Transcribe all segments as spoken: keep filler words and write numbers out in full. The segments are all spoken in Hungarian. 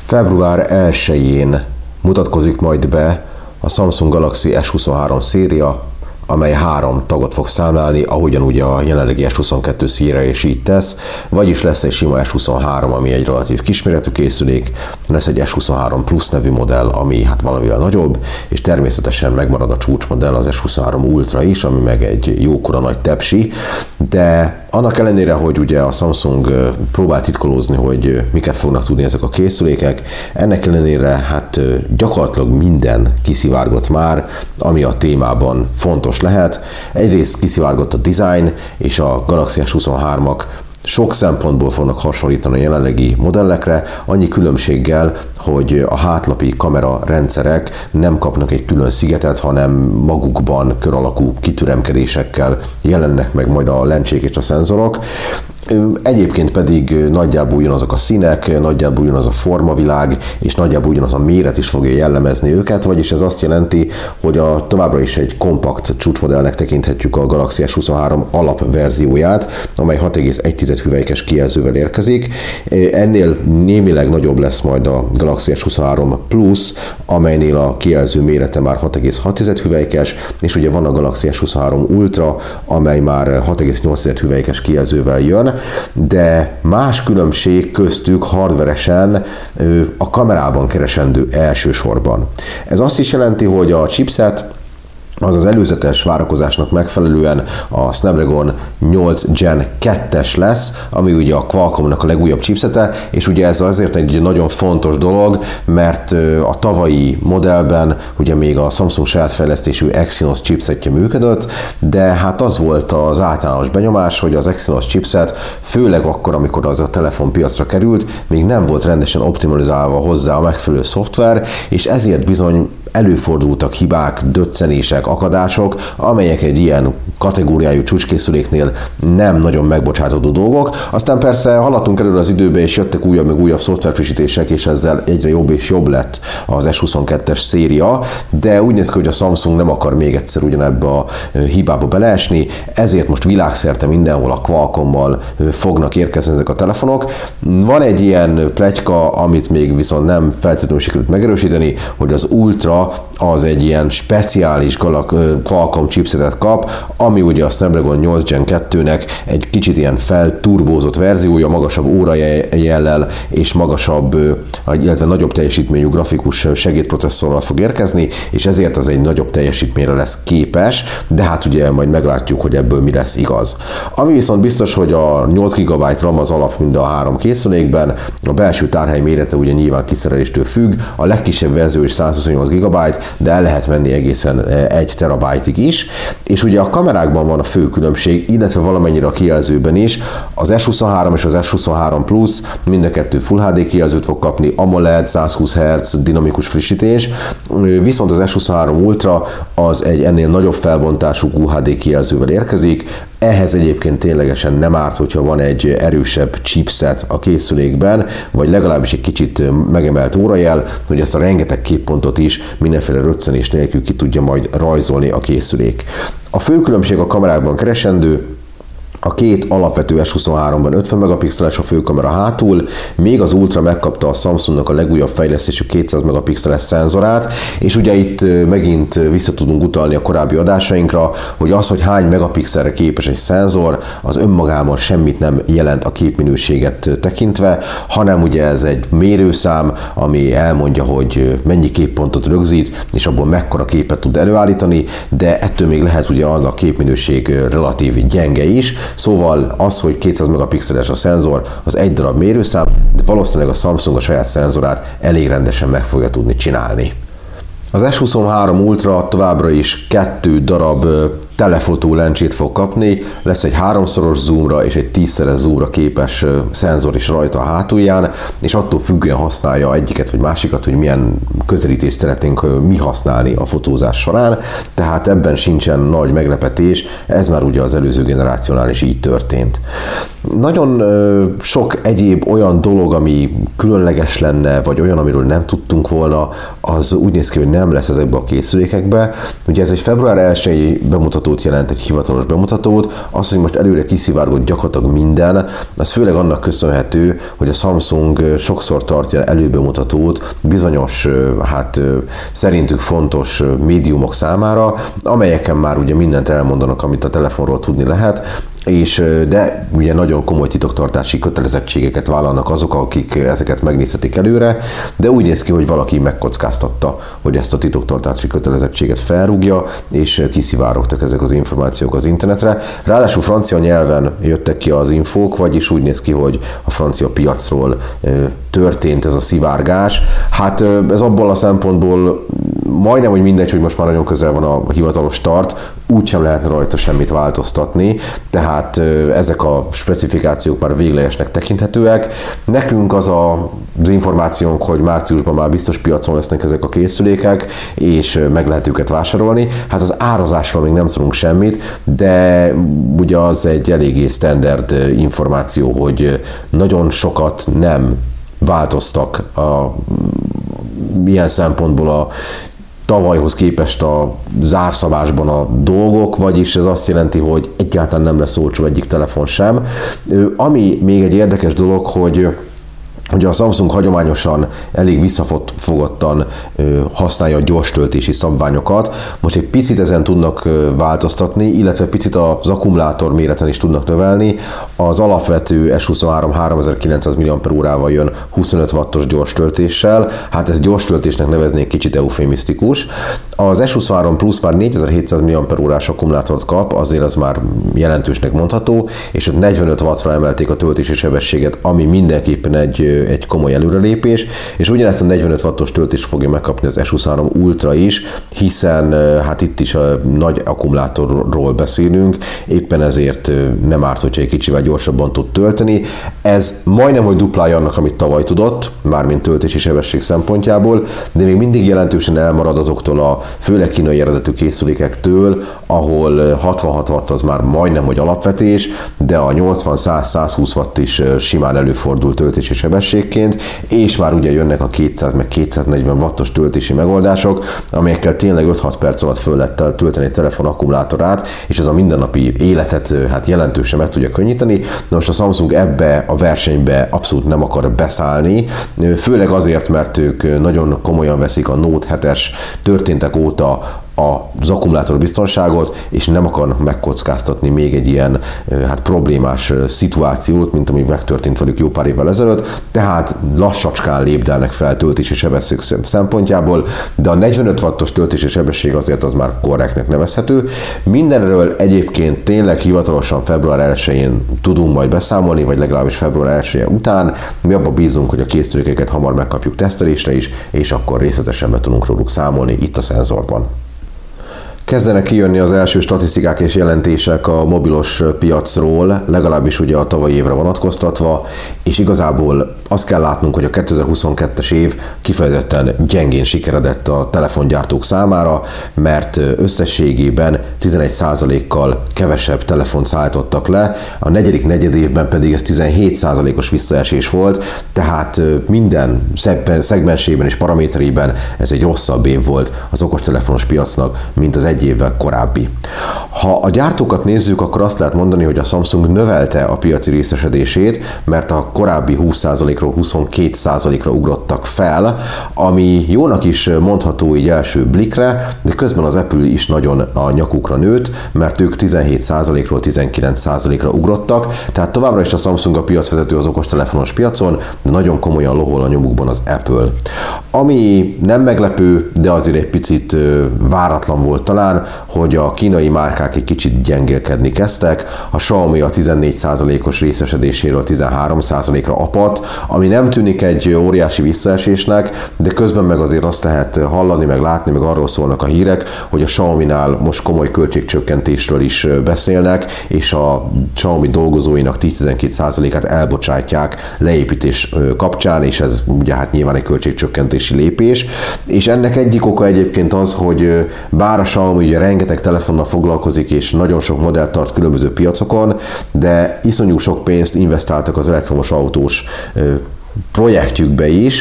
február elsején mutatkozik majd be a Samsung Galaxy S huszonhárom széria, amely három tagot fog számlálni, ahogyan ugye a jelenlegi S huszonkettő széria is így tesz, vagyis lesz egy sima S huszonhárom, ami egy relatív kisméretű készülék, lesz egy S huszonhárom Plus nevű modell, ami hát valamivel nagyobb, és természetesen megmarad a csúcsmodell, az S huszonhárom Ultra is, ami meg egy jókora nagy tepsi, de annak ellenére, hogy ugye a Samsung próbál titkolózni, hogy miket fognak tudni ezek a készülékek, ennek ellenére hát gyakorlatilag minden kiszivárgott már, ami a témában fontos lehet. Egyrészt kiszivárgott a design, és a Galaxy S huszonhármak sok szempontból fognak hasonlítani a jelenlegi modellekre, annyi különbséggel, hogy a hátlapi kamera rendszerek nem kapnak egy külön szigetet, hanem magukban kör alakú kitüremkedésekkel jelennek meg majd a lencsék és a szenzorok. Egyébként pedig nagyjából ugyanazok a színek, nagyjából ugyanaz a formavilág, és nagyjából ugyanaz a méret is fogja jellemezni őket, vagyis ez azt jelenti, hogy a továbbra is egy kompakt csúcsmodellnek tekinthetjük a Galaxy S huszonhárom alapverzióját, amely hat egész egy hüvelykes kijelzővel érkezik. Ennél némileg nagyobb lesz majd a Galaxy S huszonhárom Plus, amelynél a kijelző mérete már hat egész hat hüvelykes, és ugye van a Galaxy S huszonhárom Ultra, amely már hat egész nyolc hüvelykes kijelzővel jön, de más különbség köztük hardveresen a kamerában keresendő elsősorban. Ez azt is jelenti, hogy a chipset az az előzetes várakozásnak megfelelően a Snapdragon nyolc Gen kettes lesz, ami ugye a Qualcommnak a legújabb chipsete, és ugye ez azért egy nagyon fontos dolog, mert a tavalyi modellben ugye még a Samsung saját fejlesztésű Exynos chipsetje működött, de hát az volt az általános benyomás, hogy az Exynos chipset főleg akkor, amikor az a telefon piacra került, még nem volt rendesen optimalizálva hozzá a megfelelő szoftver, és ezért bizony előfordultak hibák, döccenések, akadások, amelyek egy ilyen kategóriájú csúcskészüléknél nem nagyon megbocsátható dolgok. Aztán persze haladtunk előre az időbe, és jöttek újabb meg újabb szoftverfrissítések, és ezzel egyre jobb és jobb lett az S huszonkettes széria, de úgy néz ki, hogy a Samsung nem akar még egyszer ugyanebbe a hibába beleesni, ezért most világszerte mindenhol a Qualcommmal fognak érkezni ezek a telefonok. Van egy ilyen pletyka, amit még viszont nem feltétlenül sikerült megerősíteni, hogy az Ultra az egy ilyen speciális Qualcomm chipsetet kap, ami ugye a Snapdragon nyolc Gen kettőnek egy kicsit ilyen felturbózott verziója, magasabb órajellel és magasabb, illetve nagyobb teljesítményű grafikus segédprocesszorral fog érkezni, és ezért az egy nagyobb teljesítményre lesz képes, de hát ugye majd meglátjuk, hogy ebből mi lesz igaz. Ami viszont biztos, hogy a nyolc gigabyte RAM az alap mind a három készülékben, a belső tárhely mérete ugye nyilván kiszereléstől függ, a legkisebb verzió is százhuszonnyolc gigabyte, de el lehet menni egészen egy terabájtig is, és ugye a kamerákban van a fő különbség, illetve valamennyire a kijelzőben is. Az S huszonhárom és az S huszonhárom Plus mind a kettő Full há dé kijelzőt fog kapni, AMOLED, százhúsz hertz, dinamikus frissítés, viszont az S huszonhárom Ultra az egy ennél nagyobb felbontású Q H D kijelzővel érkezik. Ehhez egyébként ténylegesen nem árt, hogyha van egy erősebb chipset a készülékben, vagy legalábbis egy kicsit megemelt órajel, hogy ezt a rengeteg képpontot is mindenféle röccenés nélkül ki tudja majd rajzolni a készülék. A fő különbség a kamerákban keresendő, a két alapvető S huszonháromban ötven megapixeles a főkamera hátul, még az Ultra megkapta a Samsungnak a legújabb fejlesztésű kétszáz megapixeles szenzorát, és ugye itt megint vissza tudunk utalni a korábbi adásainkra, hogy az, hogy hány megapixelre képes egy szenzor, az önmagában semmit nem jelent a képminőséget tekintve, hanem ugye ez egy mérőszám, ami elmondja, hogy mennyi képpontot rögzít, és abból mekkora képet tud előállítani, de ettől még lehet ugye annak a képminőség relatív gyenge is. Szóval az, hogy kétszáz megapixeles a szenzor, az egy darab mérőszám, de valószínűleg a Samsung a saját szenzorát elég rendesen meg fogja tudni csinálni. Az S huszonhárom Ultra továbbra is kettő darab telefotó lencsét fog kapni, lesz egy háromszoros zoomra és egy tízszeres zoomra képes szenzor is rajta a hátulján, és attól függően használja egyiket vagy másikat, hogy milyen közelítést szeretnénk mi használni a fotózás során, tehát ebben sincsen nagy meglepetés, ez már ugye az előző generációnál is így történt. Nagyon sok egyéb olyan dolog, ami különleges lenne, vagy olyan, amiről nem tudtunk volna, az úgy néz ki, hogy nem lesz ezekbe a készülékekbe. Ugye ez egy február elsejei bemutató bemutatót jelent, egy hivatalos bemutatót. Az, hogy most előre kiszivárgott gyakorlatilag minden, az főleg annak köszönhető, hogy a Samsung sokszor tartja előbemutatót bizonyos, hát szerintük fontos médiumok számára, amelyeken már ugye mindent elmondanak, amit a telefonról tudni lehet, és de ugye nagyon komoly titoktartási kötelezettségeket vállalnak azok, akik ezeket megnézhetik előre, de úgy néz ki, hogy valaki megkockáztatta, hogy ezt a titoktartási kötelezettséget felrúgja, és kiszivárogtak ezek az információk az internetre. Ráadásul francia nyelven jöttek ki az infók, vagyis úgy néz ki, hogy a francia piacról történt ez a szivárgás. Hát ez abból a szempontból majdnem, hogy mindegy, hogy most már nagyon közel van a hivatalos start, úgysem lehetne rajta semmit változtatni, tehát ezek a specifikációk már véglegesnek tekinthetőek. Nekünk az a, az információnk, hogy márciusban már biztos piacon lesznek ezek a készülékek, és meg lehet őket vásárolni. Hát az árazásról még nem tudunk semmit, de ugye az egy eléggé standard információ, hogy nagyon sokat nem változtak a, milyen szempontból a tavalyhoz képest a zárszabásban a dolgok, vagyis ez azt jelenti, hogy egyáltalán nem lesz olcsó egyik telefon sem. Ami még egy érdekes dolog, hogy Ugye a Samsung hagyományosan elég visszafogottan használja a gyors töltési szabványokat. Most egy picit ezen tudnak változtatni, illetve picit az akkumulátor méreten is tudnak növelni. Az alapvető S huszonhárom háromezer-kilencszáz milliampere-órával jön huszonöt wattos gyors töltéssel. Hát ez gyors töltésnek neveznék kicsit eufémisztikus. Az S huszonhárom Plus már négyezer-hétszáz milliampere-órás akkumulátort kap, azért az már jelentősnek mondható, és ott negyvenöt wattra emelték a töltési sebességet, ami mindenképpen egy egy komoly előrelépés, és ugyanezt a negyvenöt wattos töltést fogja megkapni az S huszonhárom Ultra is, hiszen hát itt is a nagy akkumulátorról beszélünk, éppen ezért nem árt, hogyha egy kicsivel gyorsabban tud tölteni. Ez majdnem, hogy duplája annak, amit tavaly tudott, mármint töltési sebesség szempontjából, de még mindig jelentősen elmarad azoktól a főleg kínai eredetű készülékektől, ahol hatvanhat watt az már majdnem, hogy alapvetés, de a nyolcvan-száz-százhúsz watt is simán előfordul töltési sebesség, és már ugye jönnek a kétszáz meg kétszáznegyven wattos töltési megoldások, amelyekkel tényleg öt-hat perc alatt föl lehet tölteni egy telefon akkumulátorát, és ez a mindennapi életet hát jelentősen meg tudja könnyíteni. De most a Samsung ebbe a versenybe abszolút nem akar beszállni, főleg azért, mert ők nagyon komolyan veszik a Note hetes történtek óta az akkumulátor biztonságot, és nem akarnak megkockáztatni még egy ilyen hát problémás szituációt, mint ami megtörtént velük jó pár évvel ezelőtt, tehát lassacskán lépdelnek fel töltési sebesség szempontjából, de a negyvenöt wattos töltési sebesség azért az már korrektnek nevezhető. Mindenről egyébként tényleg hivatalosan február elsején tudunk majd beszámolni, vagy legalábbis február elseje után. Mi abban bízunk, hogy a készülékeket hamar megkapjuk tesztelésre is, és akkor részletesen be tudunk róluk számolni itt a Szenzorban. Kezdenek kijönni az első statisztikák és jelentések a mobilos piacról, legalábbis ugye a tavalyi évre vonatkoztatva, és igazából azt kell látnunk, hogy a kétezer-huszonkettes év kifejezetten gyengén sikeredett a telefongyártók számára, mert összességében tizenegy százalékkal kevesebb telefont szállítottak le, a negyedik negyedévben pedig ez tizenhét százalékos visszaesés volt, tehát minden szegmensében és paraméterében ez egy rosszabb év volt az okostelefonos piacnak, mint az egy évvel korábbi. Ha a gyártókat nézzük, akkor azt lehet mondani, hogy a Samsung növelte a piaci részesedését, mert a korábbi húsz százalékról huszonkét százalékra ugrottak fel, ami jónak is mondható így első blikre, de közben az Apple is nagyon a nyakukra nőtt, mert ők tizenhét százalékról tizenkilenc százalékra ugrottak, tehát továbbra is a Samsung a piacvezető az okostelefonos piacon, de nagyon komolyan lohol a nyomukban az Apple. Ami nem meglepő, de azért egy picit váratlan volt talán, hogy a kínai márkák egy kicsit gyengélkedni kezdtek, a Xiaomi a tizennégy százalékos részesedéséről tizenhárom százalékra apadt, ami nem tűnik egy óriási visszaesésnek, de közben meg azért azt lehet hallani, meg látni, meg arról szólnak a hírek, hogy a Xiaomi-nál most komoly költségcsökkentésről is beszélnek, és a Xiaomi dolgozóinak tíz-tizenkét százalékát elbocsátják leépítés kapcsán, és ez ugye hát nyilván egy költségcsökkentési lépés, és ennek egyik oka egyébként az, hogy bár a Xiaomi ugye rengeteg telefonnal foglalkozik, és nagyon sok modellt tart különböző piacokon, de iszonyú sok pénzt investáltak az elektromos autós projektjükbe is,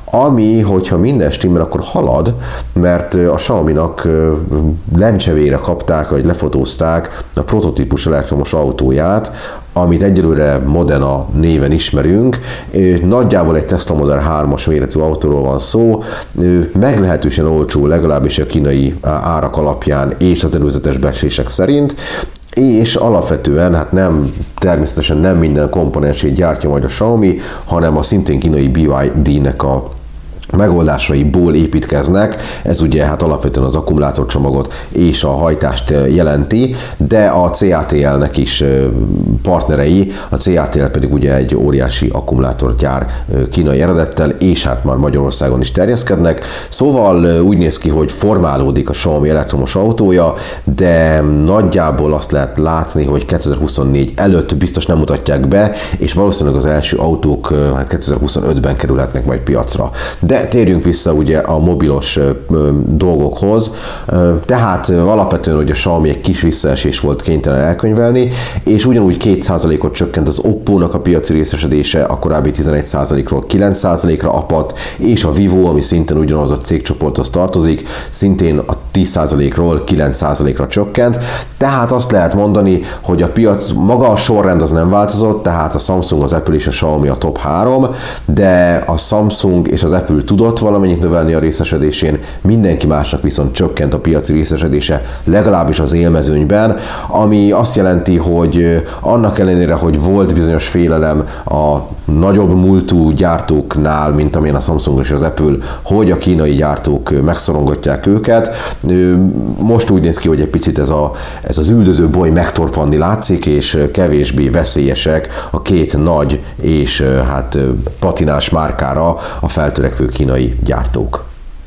ami, hogyha minden stimmel, akkor halad, mert a Xiaomi-nak lencsevére kapták, vagy lefotózták a prototípus elektromos autóját, amit egyelőre Modena néven ismerünk. Nagyjából egy Tesla Model hármas méretű autóról van szó, meglehetősen olcsó, legalábbis a kínai árak alapján és az előzetes becslések szerint, és alapvetően hát nem, természetesen nem minden komponensét gyártja majd a Xiaomi, hanem a szintén kínai bé i dé-nek a megoldásaiból építkeznek, ez ugye hát alapvetően az akkumulátorcsomagot és a hajtást jelenti, de a cé á té el-nek is partnerei, a cé á té el pedig ugye egy óriási akkumulátorgyár kínai eredettel, és hát már Magyarországon is terjeszkednek, szóval úgy néz ki, hogy formálódik a Xiaomi elektromos autója, de nagyjából azt lehet látni, hogy kétezer-huszonnégy előtt biztos nem mutatják be, és valószínűleg az első autók hát kétezer-huszonötben kerülhetnek majd piacra. De térjünk vissza ugye a mobilos dolgokhoz, tehát alapvetően, hogy a Xiaomi egy kis visszaesés volt kénytelen elkönyvelni, és ugyanúgy két százalékot csökkent az Oppo-nak a piaci részesedése, a korábbi tizenegy százalékról kilenc százalékra apadt, és a Vivo, ami szintén ugyanaz a cégcsoporthoz tartozik, szintén a tíz százalékról kilenc százalékra csökkent, tehát azt lehet mondani, hogy a piac, maga a sorrend az nem változott, tehát a Samsung, az Apple és a Xiaomi a top három, de a Samsung és az Apple tudott valamennyit növelni a részesedésén, mindenki másnak viszont csökkent a piaci részesedése, legalábbis az élmezőnyben, ami azt jelenti, hogy annak ellenére, hogy volt bizonyos félelem a nagyobb múltú gyártóknál, mint amilyen a Samsung és az Apple, hogy a kínai gyártók megszorongatják őket, most úgy néz ki, hogy egy picit ez, a, ez az üldöző boly megtorpanni látszik, és kevésbé veszélyesek a két nagy és hát patinás márkára a feltörekvő kínai gyártók.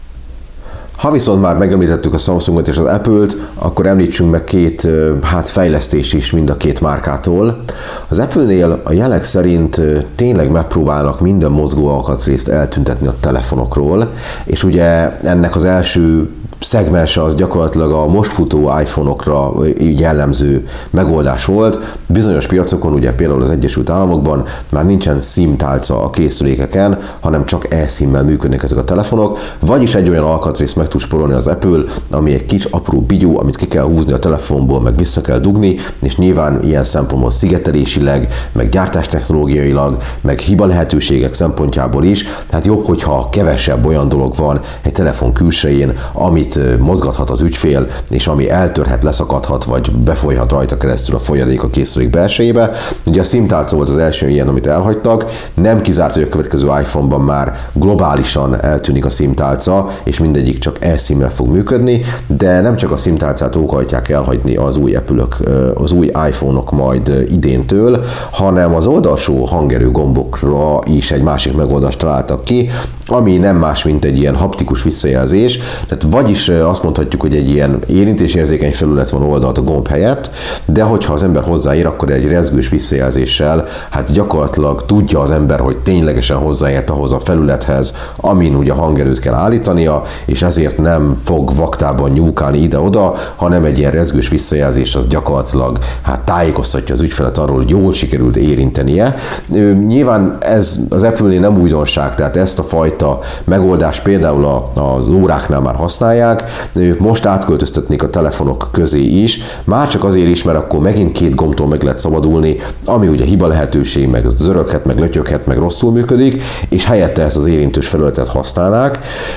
Ha viszont már megemlítettük a Samsungot és az Apple-t, akkor említsünk meg két hát fejlesztés is mind a két márkától. Az Apple-nél a jelek szerint tényleg megpróbálnak minden mozgó alkatrészt eltüntetni a telefonokról, és ugye ennek az első szegmense az gyakorlatilag a most futó iPhone-okra jellemző megoldás volt. Bizonyos piacokon, ugye például az Egyesült Államokban már nincsen SIM tálca a készülékeken, hanem csak eSIM-mel működnek ezek a telefonok, vagyis egy olyan alkatrészt meg tud spórolni az Apple, ami egy kis apró bigyó, amit ki kell húzni a telefonból, meg vissza kell dugni, és nyilván ilyen szempontból szigetelésileg, meg gyártástechnológiailag, meg hiba lehetőségek szempontjából is, tehát jobb, hogyha kevesebb olyan dolog van egy telefon külsején, amit mozgathat az ügyfél, és ami eltörhet, leszakadhat, vagy befolyhat rajta keresztül a folyadék a készülék belsejébe. Ugye a SIM tálca volt az első ilyen, amit elhagytak. Nem kizárt, hogy a következő iPhone-ban már globálisan eltűnik a SIM tálca, és mindegyik csak eSIM-mel fog működni, de nem csak a SIM tálcát óhajtják elhagyni az új Apple-ök, az új iPhone-ok majd idéntől, hanem az oldalsó hangerő gombokra is egy másik megoldást találtak ki, ami nem más, mint egy ilyen haptikus visszajelzés, tehát vagyis azt mondhatjuk, hogy egy ilyen érintésérzékeny felület van oldalt a gomb helyett, de hogyha az ember hozzáér, akkor egy rezgős visszajelzéssel, hát gyakorlatilag tudja az ember, hogy ténylegesen hozzáért ahhoz a felülethez, amin ugye a hangerőt kell állítania, és ezért nem fog vaktában nyúlkálni ide-oda, hanem egy ilyen rezgős visszajelzés az gyakorlatilag hát tájékoztatja az ügyfelet arról, hogy jól sikerült érintenie. Nyilván ez az Apple-nél nem újdonság, tehát ezt a fajta megoldást például az óráknál már használják, ők most átköltöztetnék a telefonok közé is, már csak azért is, mert akkor megint két gombtól meg lehet szabadulni, ami ugye hiba lehetőség, meg zöröghet, meg lötyöghet, meg rosszul működik, és helyette ezt az érintős felületet használnák.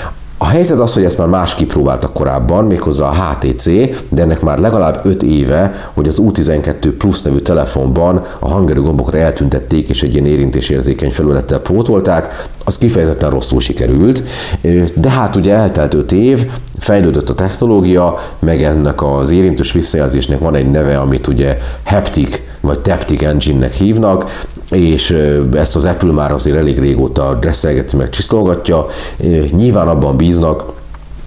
A helyzet az, hogy ezt már más kipróbáltak korábban, méghozzá a há té cé, de ennek már legalább öt éve, hogy az U tizenkettő Plus nevű telefonban a hangerő gombokat eltüntették, és egy ilyen érintésérzékeny felülettel pótolták, az kifejezetten rosszul sikerült, de hát ugye eltelt öt év, fejlődött a technológia, meg ennek az érintős visszajelzésnek van egy neve, amit ugye Haptic vagy Taptic Engine-nek hívnak, és ezt az Apple már azért elég régóta dresszelgeti, meg csiszolgatja. Nyilván abban bíznak,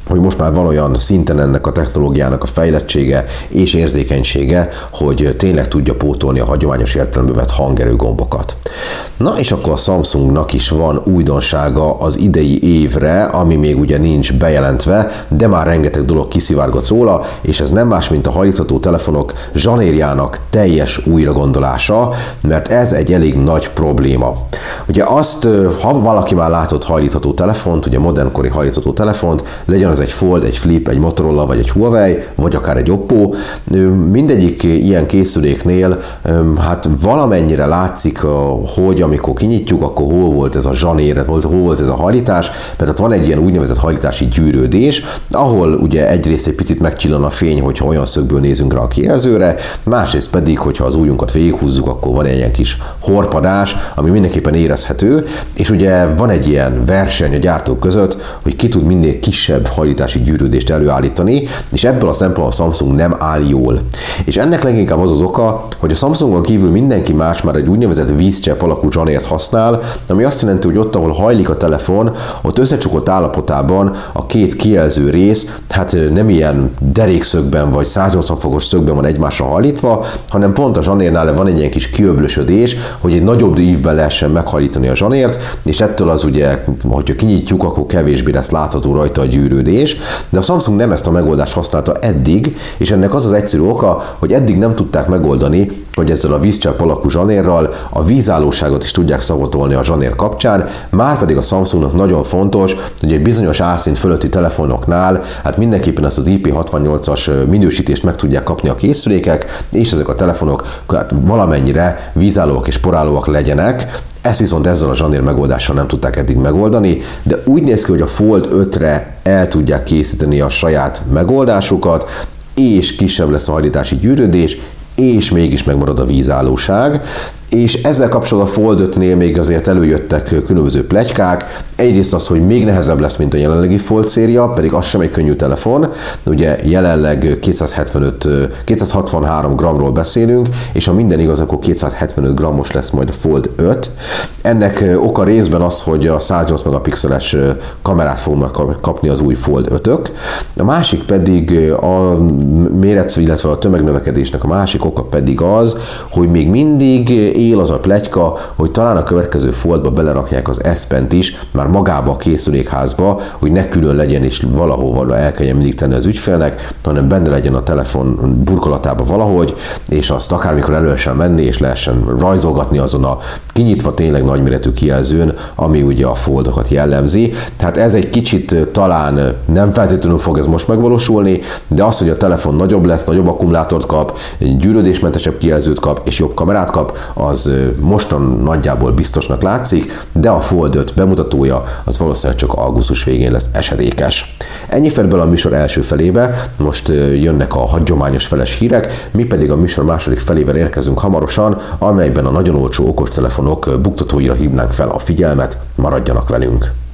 hogy most már van olyan szinten ennek a technológiának a fejlettsége és érzékenysége, hogy tényleg tudja pótolni a hagyományos értelembe vett hangerő gombokat. Na és akkor a Samsungnak is van újdonsága az idei évre, ami még ugye nincs bejelentve, de már rengeteg dolog kiszivárgott róla, és ez nem más, mint a hajlítható telefonok zsanérjának teljes újragondolása, mert ez egy elég nagy probléma. Ugye azt, ha valaki már látott hajlítható telefont, ugye modernkori hajlítható telefont, legyen az egy Fold, egy Flip, egy Motorola, vagy egy Huawei, vagy akár egy Oppo, mindegyik ilyen készüléknél hát valamennyire látszik, hogy amikor kinyitjuk, akkor hol volt ez a zsanér, hol volt ez a hajlítás, mert ott van egy ilyen úgynevezett hajlítási gyűrődés, ahol ugye egyrészt egy picit megcsillan a fény, hogyha olyan szögből nézünk rá a kijelzőre, másrészt pedig, hogyha az ujjunkat végighúzzuk, akkor van egy ilyen kis horpadás, ami mindenképpen érezhető, és ugye van egy ilyen verseny a gyártók között, hogy ki tud minél kisebb hajlítási gyűrődést előállítani, és ebből a szempontból a Samsung nem áll jól. És ennek leginkább az az oka, hogy a Samsungon kívül mindenki más már egy úgynevezett vízcsepp alakú zsanért használ, ami azt jelenti, hogy ott, ahol hajlik a telefon, ott összecsukott állapotában a két kijelző rész, hát nem ilyen derékszögben vagy száznyolcvan fokos szögben van egymásra hajlítva, hanem pont a zsanérnál van egy ilyen kis kiöblösödés, hogy egy nagyobb ívben lehessen meghajlítani a zsanért, és ettől az ugye, hogyha kinyitjuk, akkor kevésbé lesz látható rajta a gyűrődés, de a Samsung nem ezt a megoldást használta eddig, és ennek az az egyszerű oka, hogy eddig nem tudták megoldani, hogy ezzel a vízcsepp alakú zsanérral a vízállóságot is tudják szavatolni a zsanér kapcsán, márpedig a Samsungnak nagyon fontos, hogy egy bizonyos árszint fölötti telefonoknál hát mindenképpen ezt az I P hatvannyolcas minősítést meg tudják kapni a készülékek, és ezek a telefonok hát valamennyire vízállóak és porállóak legyenek. Ezt viszont ezzel a zsanér megoldással nem tudták eddig megoldani, de úgy néz ki, hogy a Fold ötre el tudják készíteni a saját megoldásukat, és kisebb lesz a hajlítási gyűrődés, és mégis megmarad a vízállóság. És ezzel kapcsolatban a Fold ötnél még azért előjöttek különböző pletykák. Egyrészt az, hogy még nehezebb lesz, mint a jelenlegi Fold széria, pedig az sem egy könnyű telefon. Ugye jelenleg kétszázhetvenöt, kétszázhatvanhárom gramról beszélünk, és ha minden igaz, akkor kétszázhetvenöt grammos lesz majd a Fold öt. Ennek oka részben az, hogy a száznyolc megapixeles kamerát fognak kapni az új Fold ötök. A másik pedig a méret, illetve a tömegnövekedésnek a másik oka pedig az, hogy még mindig él az a pletyka, hogy talán a következő Foldba belerakják az S Pen-t is, már magába a készülékházba, hogy ne külön legyen és valahova el kelljen mindig tenni az ügyfélnek, hanem benne legyen a telefon burkolatába valahogy, és azt akármikor elő lehessen menni, és lehessen rajzolgatni azon a kinyitva tényleg nagyméretű kijelzőn, ami ugye a Foldokat jellemzi. Tehát ez egy kicsit talán nem feltétlenül fog ez most megvalósulni, de az, hogy a telefon nagyobb lesz, nagyobb akkumulátort kap, gyűrődésmentesebb kijelzőt kap, és jobb kamerát kap, az mostan nagyjából biztosnak látszik, de a Fold öt bemutatója az valószínűleg csak augusztus végén lesz esedékes. Ennyi fért bele a műsor első felébe, most jönnek a hagyományos feles hírek, mi pedig a műsor második felével érkezünk hamarosan, amelyben a nagyon olcsó okostelefonok buktatóira hívnánk fel a figyelmet, maradjanak velünk!